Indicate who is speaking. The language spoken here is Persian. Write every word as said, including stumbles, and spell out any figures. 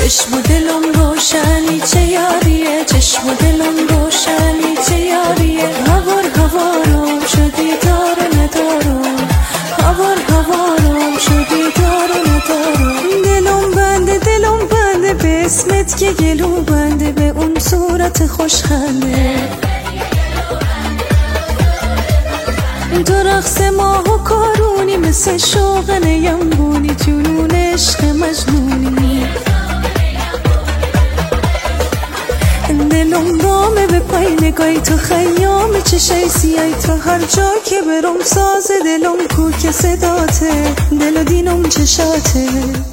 Speaker 1: چشم و دلم روشنی چه یاریه، چشم و دلم روشنی چه یاریه. هوار هوارم شدی دار و ندارم، هوار هوارم شدی دار و ندارم. دلم بنده دلم بنده به اسمت که گلو بنده، به اون صورت خوشخنده. تو رقص ماه و کارونی مثل شوق نیمبونی، جنون عشق مجنونی. دلم دامه به پای نگاهی تو، خیام چشای سیایی تو. هر جا که برم ساز دلم کو که صداته، دل و دینم چشاته.